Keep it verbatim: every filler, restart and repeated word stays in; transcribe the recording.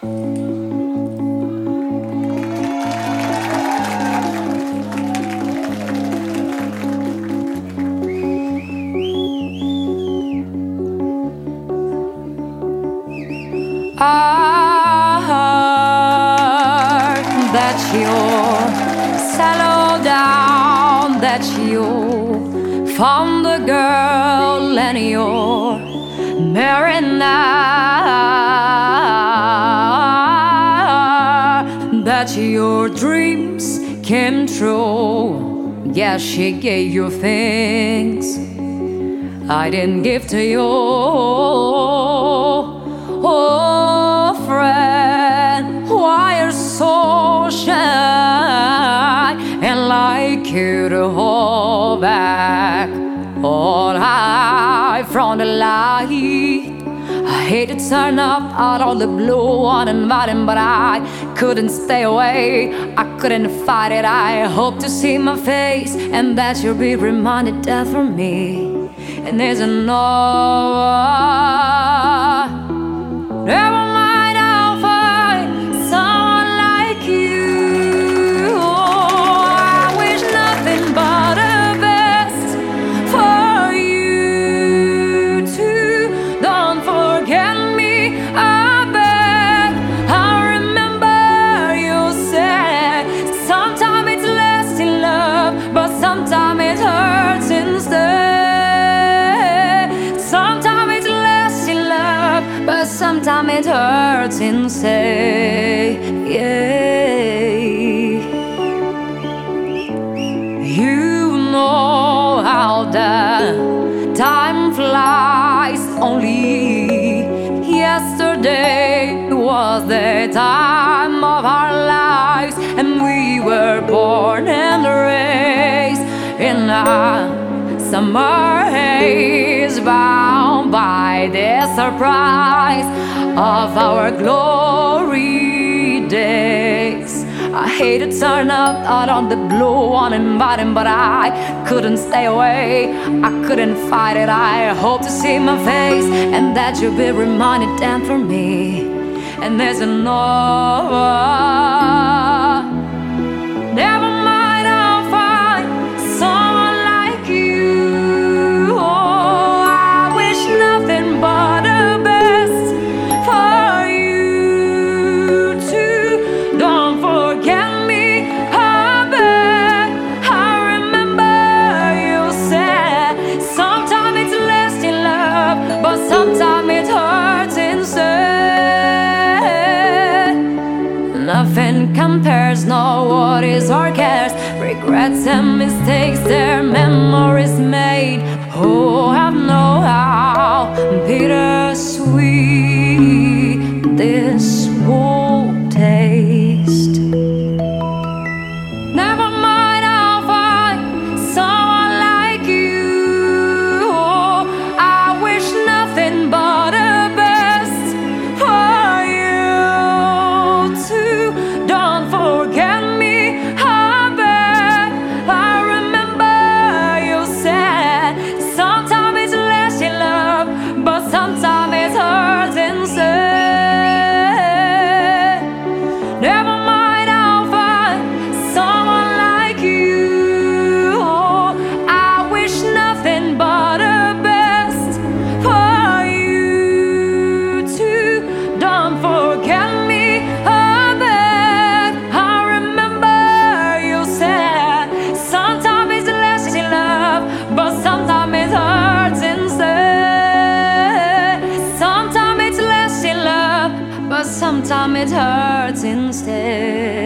I heard that you're settled down, that you found the girl and you're married now, that your dreams came true. Yeah, she gave you things I didn't give to you. Oh, friend, why you're so shy and like you to hold back all high from the light? I hate to turn up out of the blue uninvited, but I couldn't stay away. I couldn't fight it. I hope to see my face and that you'll be reminded that for me and there's another. Never mind, I'll find someone like you. Oh, I wish nothing but the best for you too. Don't forget me, I beg. I remember you said sometimes it's less in love, but sometimes it hurts instead. Sometimes it's less in love, but sometimes it hurts inside. Yeah. You know how the time flies. Only yesterday was the time of our lives, and we were born and raised in a summer haze, bound by the surprise of our glory days. I hate to turn up out on the blue uninvited, but I couldn't stay away. I couldn't fight it. I hope to see my face and that you'll be reminded then for me and there's another. Never mind, I'll find someone like you. Oh, I wish nothing but the best for you too. Don't forget me, I beg. I remember you said sometimes it's less in love, but sometimes it hurts instead. Nothing compares, no worries or cares. Regrets and mistakes, their memories made. Oh, I know how bittersweet this will taste. Never mind, I'll find someone like you. Oh, I wish nothing but the best for you too. Don't forget me, I beg. I remember you said sometimes it's less in love, but sometimes it hurts instead. Never mind, I'll find someone like you. Oh, I wish nothing but the best for you too. Don't forget me, I beg. I remember you said sometimes it's less in love, but sometimes it hurts instead. Sometimes it's less in love, but sometimes it hurts instead.